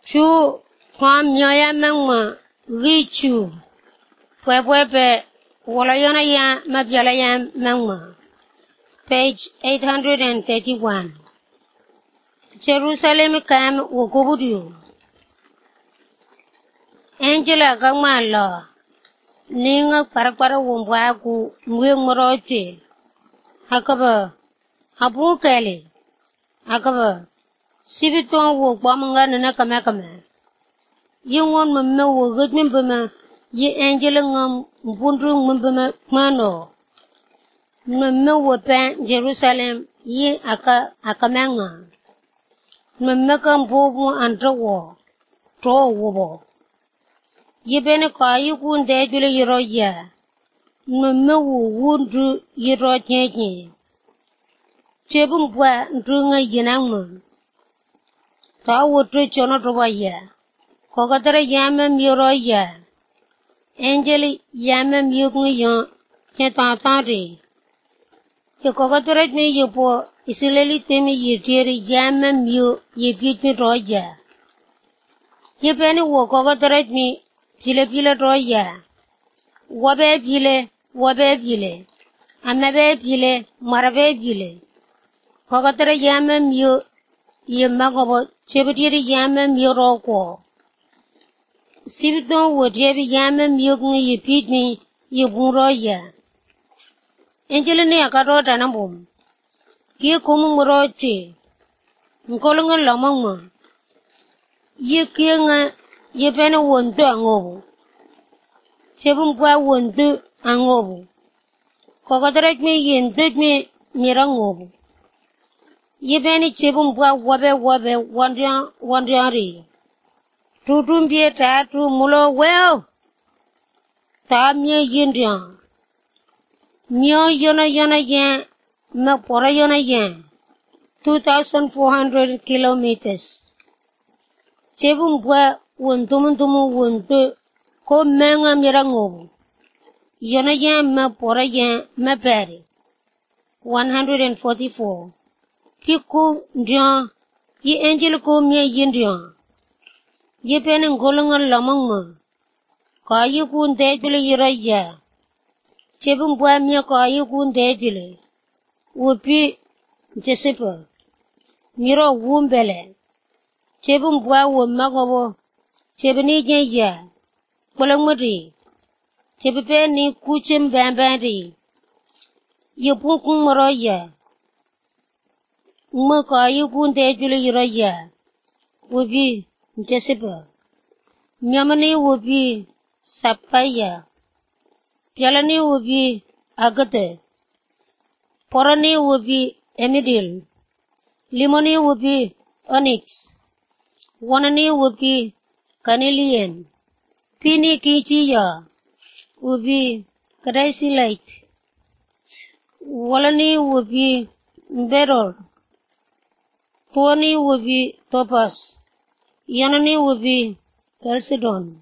Chu kwam nyoya mengma richu pwepwepe walayona ya mabyala ya mengma. Page 831. Jerusalem kam wokobudu. Angela gangma lo ninga parapara wombwaku mweng moroche hakaba habu kele hakaba sibiton wo kwamunga nana kame yingon mumme wo gudmin bama yi Angela ngam mbundru mumbama mano mumme wo pen Jerusalem yi akamenga mumme kan bobu antawo to wobo yibene ka yiku nde jule yiro ya mumme wo wundu yiro nyenye chebum bwa ndunga yinangmu ta wotu chono toba ya kogatara yama miro ya Angeli yama myugu yon nyetatari ke kogatara me yepo isileli temi yitiri yama myu yepitmi roya yepeni wo kogatara me pile roya wabe pile amabe pile marabe pile kogatara yama myu yemagobo chebutiri yama myu roko sibidon wo debi yama myugu yepitmi yeburoya Angela ne akaro danambum ki kumu muroche nkolonga lamangma ye kienga ye pene wondu angobu chebum bwa wondu angobu kokodrek me yendme mirangobu ye pene chebum bwa wabe wandiari tutumbie tatu mulo weo ta mie yindian mio yona yen me pora yona yen 2,400 kilometers chebum bwa wondu ko menga mirangobu yona yen me pora yen me beri 144 kiku ndian yi Angel ko mie yindian ye pene ngolonga lamangma ka yiku nde jule yira ya chebum bwa mie ka yiku nde jule wopi jesipa miro wumbele chebum bwa wo magobo chebni jen ya kolongmudi chebepe ni kuchim bambandi ye punkung moro ya ngma ka yiku nde jule yira ya wopi jesipa nyamani wopi sapaya pyalani wopi agate porani wopi emidil limoni wopi onyx wanani wopi carnelian pini kichi ya wopi chrysolite walani wopi beryl tuani wopi topaz yanani wopi chalcedon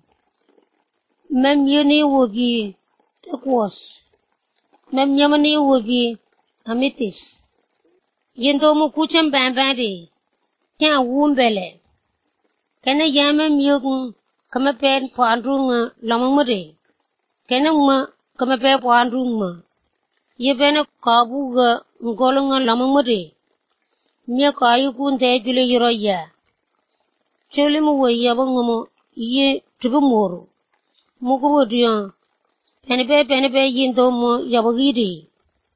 memyani wopi turquoise memyamani wopi amethyst yendomu kucham bambandi kya wumbele kana yama myugun kama pen pandrunga lamamure kana ma kama pe pandrunga yebena kabuga ngolonga lamamure nya kayuku nde jule yiroya cholimu wayabangamo ye tubumoro mukubudiya penebe yendomu yabagidi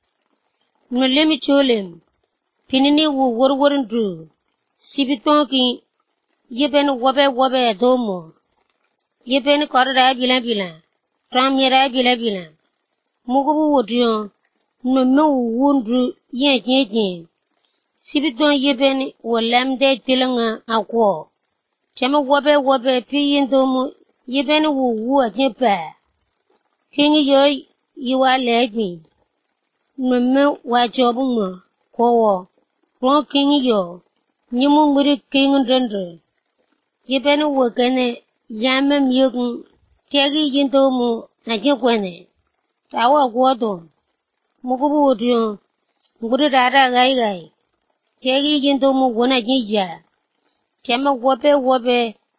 nulemi cholem pinini wo worworndu sibitonki yeben wabe domo yeben korda bilan tramyera bilan mugubu wodiyo numme wundu yenjenjen sibiton yeben wolamde tilanga akwo chama wabe piyin domo yeben wu ajepa kingi yoy yiwa lejmi numme wajobuma kowo ron kingi yo nyimu muri kingi ndende yeben wogane yama myugun kegi yindomu ajekwene tawa gwodo mugubu wodiyo ngudi dada gai kegi yindomu wona jiya chama wabe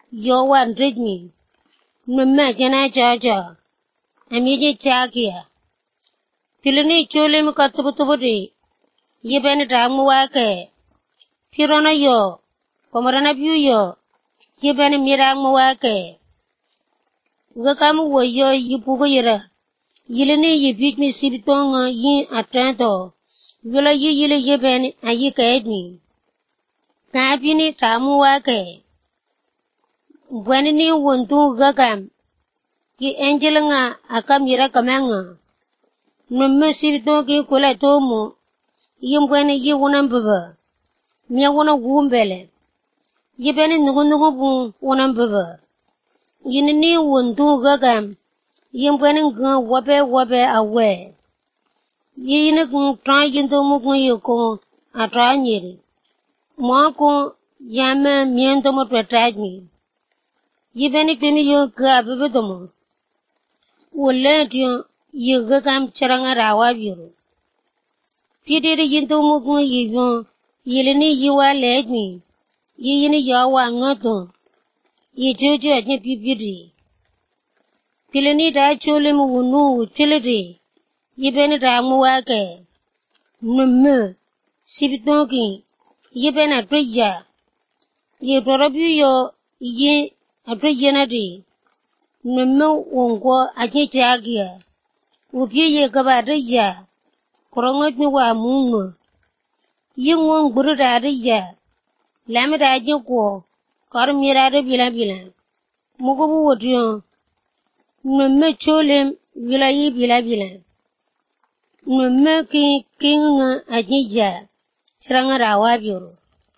yo wan ridmi, numme jana jaja, amije chagia. Pilini chole mu katubutubudi, yibeni damu wake, pirona yo, komarana biu yo, yibeni miramu wake. Gakamu wo yo yipugo yira, yilini yibijmi sibitonga yin atento, vila yili yibeni ayika edmi. Kapini damu wake. Bwani ni wuntu gagam, ki angel nga akamira kamanga. Numme sibito ki kula tomu, yimbwani yi wunan baba, miya wunan gumbele. Yibeni nugu bu wunan baba. Yinini wuntu gagam, yimbwani nga wabe awe. Yini nga yinto mugu yiko atanyiri. Mwako yame miento mo twetajni. Yibeni kini yo ka bebetomo. Wole tiyo yo gagam charanga rawa biro. Pidiri yinto mugu yiyo, yilini yiwa lejni, yini yawa ngato, yijojo ajne pipiri. Pilini da chole mu wunu utility, yibeni da muwake, numme, sibitonki, yibeni atweja, yitorobiyo yi atweja nadi, numme wongwa ajne chagia, upiye ye kabadija, korongot ni wa mungu, yingwong buru dadija, lami da ajne kwa, karmira da bila. Mugubu wotiyo, numme chole bila yi bila. Numme kinga ajija, chiranga rawa biro.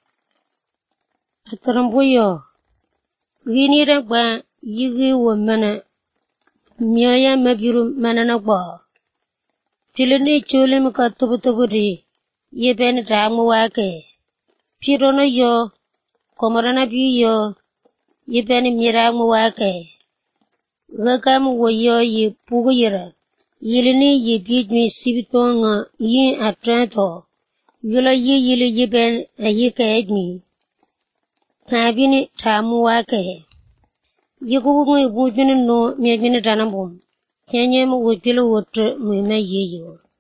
Atarambuyo, gini rakba yigi wamana, miyaya mabiru manana kwa. Tilini chole muka tubu yebeni ramu wake. Pirono yo, komarana biyo, yibeni miramu wake. Gakamu wo yo yi pugu yira. Yilini yi bijmi sibitonga yin atranto. Vila yili yibeni ayika edmi. Kabini tamu wake. Yikubu ngui bujini no miajini tanambum. Kenye mu wujili wotu muime yiyo.